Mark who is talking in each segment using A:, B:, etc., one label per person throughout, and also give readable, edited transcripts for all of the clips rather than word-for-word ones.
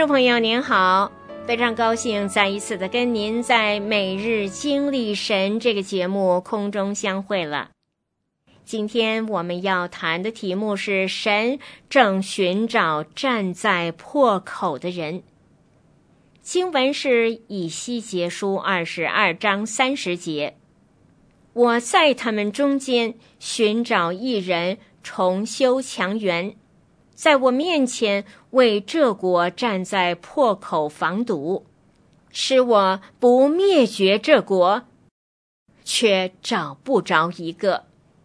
A: 众朋友您好，非常高兴再一次的跟您在每日经历神这个节目空中相会了。今天我们要谈的题目是神正寻找站在破口的人。经文是以西结书22章30节，我在他们中间寻找一人重修墙垣，在我面前为这国站在破口防堵，使我不灭绝这国，却找不着一个。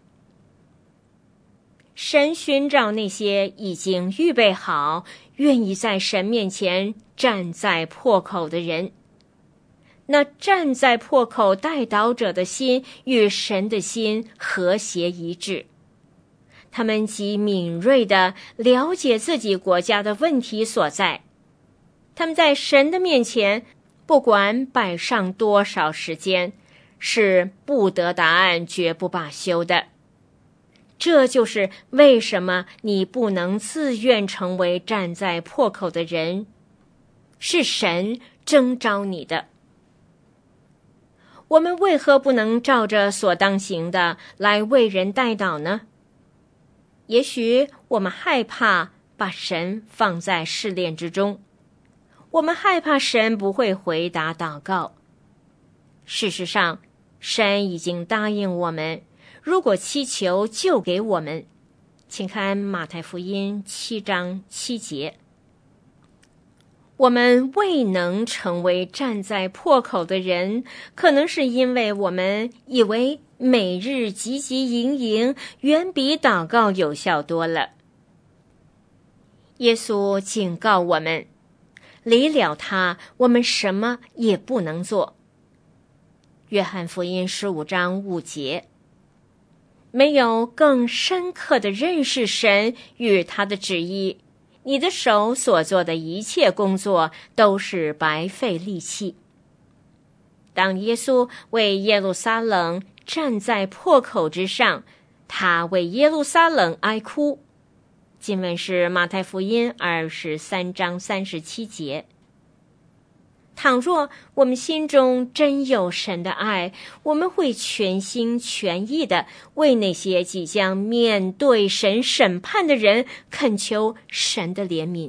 A: 神寻找那些已经预备好，愿意在神面前站在破口的人。那站在破口代祷者的心与神的心和谐一致，他们极敏锐地了解自己国家的问题所在，他们在神的面前不管摆上多少时间，是不得答案绝不罢休的。这就是为什么你不能自愿成为站在破口的人，是神征召你的。我们为何不能照着所当行的来为人代祷呢？也许我们害怕把神放在试炼之中，我们害怕神不会回答祷告。事实上，神已经答应我们，如果祈求就给我们。请看马太福音7章7节。我们未能成为站在破口的人，可能是因为我们以为每日汲汲营营远比祷告有效多了。耶稣警告我们，离了他，我们什么也不能做。约翰福音15章5节。没有更深刻的认识神与他的旨意，你的手所做的一切工作都是白费力气。当耶稣为耶路撒冷站在破口之上，他为耶路撒冷哀哭。经文是马太福音23章37节。倘若我们心中真有神的爱，我们会全心全意地为那些即将面对神审判的人恳求神的怜悯。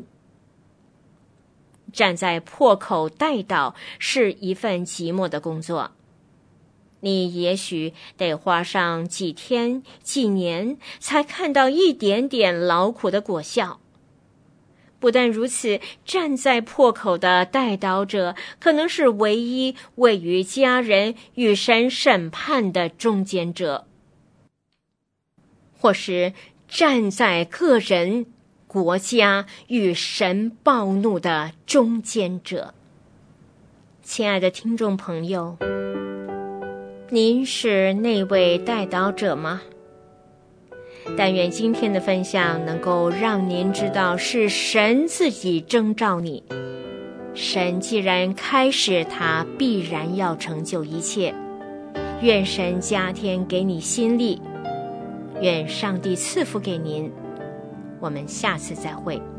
A: 站在破口代祷是一份寂寞的工作，你也许得花上几天几年才看到一点点劳苦的果效。不但如此，站在破口的代祷者可能是唯一位于家人与神审判的中间者，或是站在个人、国家与神暴怒的中间者。亲爱的听众朋友，您是那位代祷者吗？但愿今天的分享能够让您知道，是神自己征召你。神既然开始，他必然要成就一切。愿神加添给你心力，愿上帝赐福给您。我们下次再会。